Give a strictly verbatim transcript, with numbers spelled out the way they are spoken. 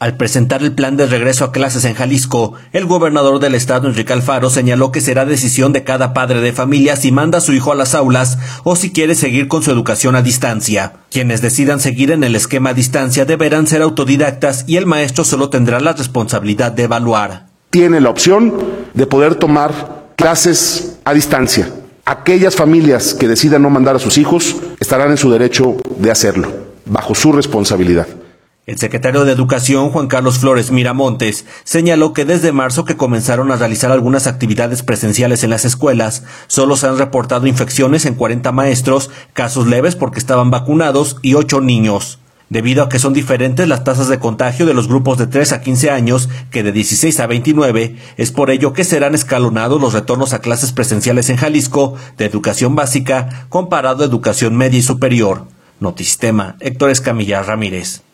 Al presentar el plan de regreso a clases en Jalisco, el gobernador del estado, Enrique Alfaro, señaló que será decisión de cada padre de familia si manda a su hijo a las aulas o si quiere seguir con su educación a distancia. Quienes decidan seguir en el esquema a distancia deberán ser autodidactas y el maestro solo tendrá la responsabilidad de evaluar. Tiene la opción de poder tomar clases a distancia. Aquellas familias que decidan no mandar a sus hijos estarán en su derecho de hacerlo, bajo su responsabilidad. El secretario de Educación, Juan Carlos Flores Miramontes, señaló que desde marzo que comenzaron a realizar algunas actividades presenciales en las escuelas, solo se han reportado infecciones en cuarenta maestros, casos leves porque estaban vacunados y ocho niños. Debido a que son diferentes las tasas de contagio de los grupos de tres a quince años que de dieciséis a veintinueve, es por ello que serán escalonados los retornos a clases presenciales en Jalisco de educación básica comparado a educación media y superior. Notisistema, Héctor Escamilla Ramírez.